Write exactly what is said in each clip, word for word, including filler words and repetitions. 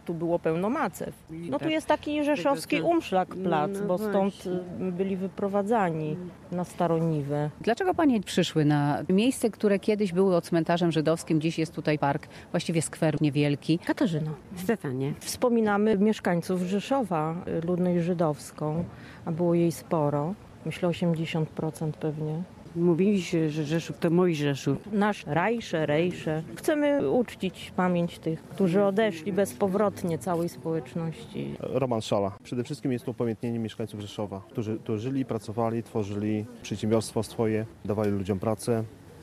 tu było pełno macew. No tu jest taki rzeszowski umszlak plac, no, no bo stąd właśnie. byli wyprowadzani na Staroniwę. Dlaczego panie przyszły na miejsce, które kiedyś było cmentarzem żydowskim, dziś jest tutaj park, właściwie skwer niewielki? Katarzyna. Stefanie. Wspominamy mieszkańców Rzeszowa, ludność żydowską, a było jej sporo. Myślę osiemdziesiąt procent pewnie. Mówili się, że Rzeszów to mój Rzeszów. Nasz Rajsze, Rejsze. Chcemy uczcić pamięć tych, którzy odeszli bezpowrotnie całej społeczności. Roman Szala. Przede wszystkim jest to upamiętnienie mieszkańców Rzeszowa, którzy tu żyli, pracowali, tworzyli przedsiębiorstwo swoje, dawali ludziom pracę,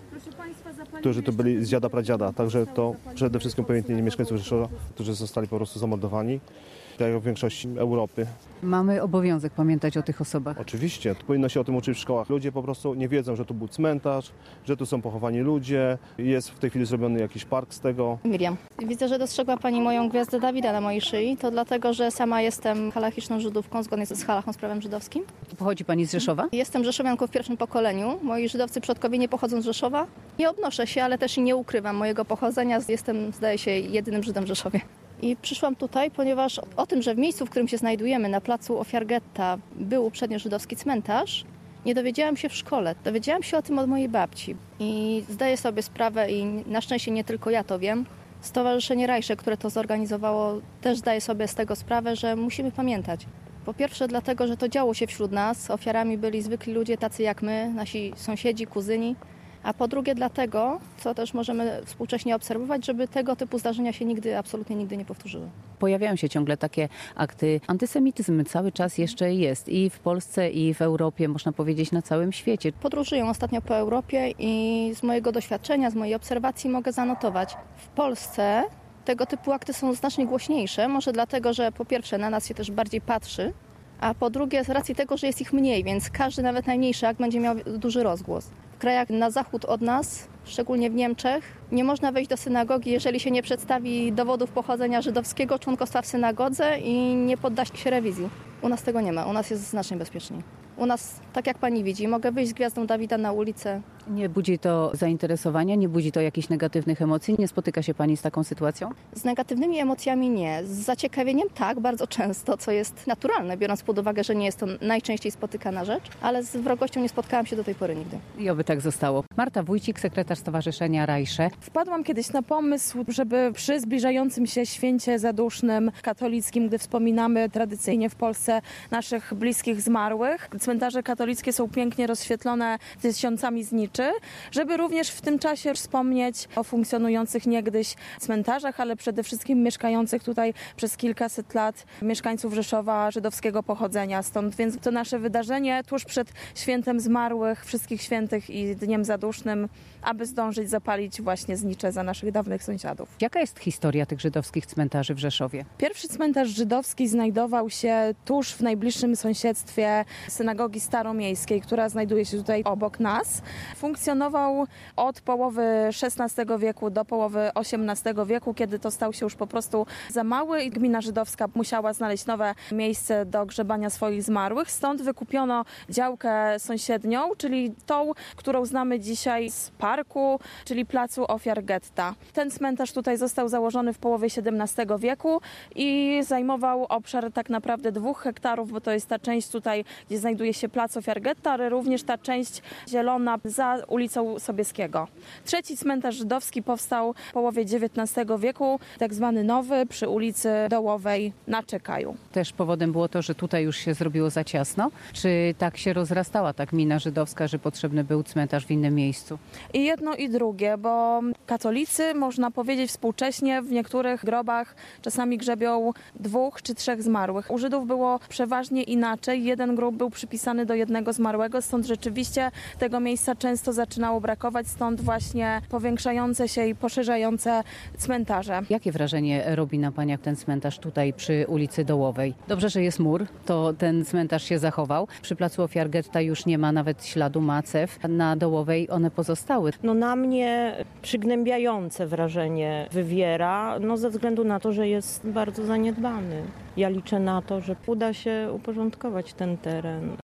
którzy tu byli z dziada pradziada. Także to przede wszystkim upamiętnienie mieszkańców Rzeszowa, którzy zostali po prostu zamordowani, tak jak w większości Europy. Mamy obowiązek pamiętać o tych osobach. Oczywiście, powinno się o tym uczyć w szkołach. Ludzie po prostu nie wiedzą, że tu był cmentarz, że tu są pochowani ludzie. Jest w tej chwili zrobiony jakiś park z tego. Miriam. Widzę, że dostrzegła Pani moją gwiazdę Dawida na mojej szyi. To dlatego, że sama jestem halachiczną Żydówką, zgodnie z halachą z prawem żydowskim. Pochodzi pani z Rzeszowa? Jestem rzeszowianką w pierwszym pokoleniu. Moi żydowscy przodkowie nie pochodzą z Rzeszowa. Nie obnoszę się, ale też i nie ukrywam mojego pochodzenia. Jestem, zdaje się, jedynym Żydem w Rzeszowie. I przyszłam tutaj, ponieważ o tym, że w miejscu, w którym się znajdujemy, na placu Ofiar Getta, był uprzednio żydowski cmentarz, nie dowiedziałam się w szkole. Dowiedziałam się o tym od mojej babci. I zdaję sobie sprawę, i na szczęście nie tylko ja to wiem, Stowarzyszenie Rajsze, które to zorganizowało, też zdaje sobie z tego sprawę, że musimy pamiętać. Po pierwsze dlatego, że to działo się wśród nas. Ofiarami byli zwykli ludzie tacy jak my, nasi sąsiedzi, kuzyni. A po drugie dlatego, co też możemy współcześnie obserwować, żeby tego typu zdarzenia się nigdy, absolutnie nigdy nie powtórzyły. Pojawiają się ciągle takie akty. Antysemityzm cały czas jeszcze jest i w Polsce, i w Europie, można powiedzieć na całym świecie. Podróżuję ostatnio po Europie i z mojego doświadczenia, z mojej obserwacji mogę zanotować. W Polsce tego typu akty są znacznie głośniejsze, może dlatego, że po pierwsze na nas się też bardziej patrzy, a po drugie z racji tego, że jest ich mniej, więc każdy, nawet najmniejszy akt będzie miał duży rozgłos. W krajach na zachód od nas, szczególnie w Niemczech, nie można wejść do synagogi, jeżeli się nie przedstawi dowodów pochodzenia żydowskiego, członkostwa w synagodze i nie podda się rewizji. U nas tego nie ma, u nas jest znacznie bezpieczniej. U nas, tak jak pani widzi, mogę wyjść z gwiazdą Dawida na ulicę. Nie budzi to zainteresowania, nie budzi to jakichś negatywnych emocji? Nie spotyka się pani z taką sytuacją? Z negatywnymi emocjami nie. Z zaciekawieniem tak, bardzo często, co jest naturalne, biorąc pod uwagę, że nie jest to najczęściej spotykana rzecz, ale z wrogością nie spotkałam się do tej pory nigdy. I oby tak zostało. Marta Wójcik, sekretarz Stowarzyszenia Rajsze. Wpadłam kiedyś na pomysł, żeby przy zbliżającym się święcie zadusznym katolickim, gdy wspominamy tradycyjnie w Polsce naszych bliskich zmarłych, cmentarze katolickie są pięknie rozświetlone tysiącami zniczy, żeby również w tym czasie wspomnieć o funkcjonujących niegdyś cmentarzach, ale przede wszystkim mieszkających tutaj przez kilkaset lat mieszkańców Rzeszowa żydowskiego pochodzenia. Stąd więc to nasze wydarzenie tuż przed świętem zmarłych, wszystkich świętych i Dniem Zadusznym, aby zdążyć zapalić właśnie znicze za naszych dawnych sąsiadów. Jaka jest historia tych żydowskich cmentarzy w Rzeszowie? Pierwszy cmentarz żydowski znajdował się tuż w najbliższym sąsiedztwie synagogi staromiejskiej, która znajduje się tutaj obok nas. Funkcjonował od połowy szesnastego wieku do połowy osiemnastego wieku, kiedy to stał się już po prostu za mały i gmina żydowska musiała znaleźć nowe miejsce do grzebania swoich zmarłych. Stąd wykupiono działkę sąsiednią, czyli tą, którą znamy dzisiaj z parku, czyli placu Ofiar Getta. Ten cmentarz tutaj został założony w połowie siedemnastego wieku i zajmował obszar tak naprawdę dwóch hektarów, bo to jest ta część tutaj, gdzie znajduje się plac Ofiar Getta, ale również ta część zielona za ulicą Sobieskiego. Trzeci cmentarz żydowski powstał w połowie dziewiętnastego wieku, tak zwany nowy, przy ulicy Dołowej na Czekaju. Też powodem było to, że tutaj już się zrobiło za ciasno? Czy tak się rozrastała ta gmina żydowska, że potrzebny był cmentarz w innym miejscu? I jedno i drugie, bo katolicy, można powiedzieć współcześnie, w niektórych grobach czasami grzebią dwóch czy trzech zmarłych. U Żydów było przeważnie inaczej. Jeden grób był przypisany do jednego zmarłego, stąd rzeczywiście tego miejsca często zaczynało brakować, stąd właśnie powiększające się i poszerzające cmentarze. Jakie wrażenie robi na paniach ten cmentarz tutaj przy ulicy Dołowej? Dobrze, że jest mur, to ten cmentarz się zachował. Przy placu Ofiar Getta już nie ma nawet śladu macew. Na Dołowej one pozostały. No na mnie przygnębiające wrażenie wywiera, no ze względu na to, że jest bardzo zaniedbany. Ja liczę na to, że uda się uporządkować ten teren.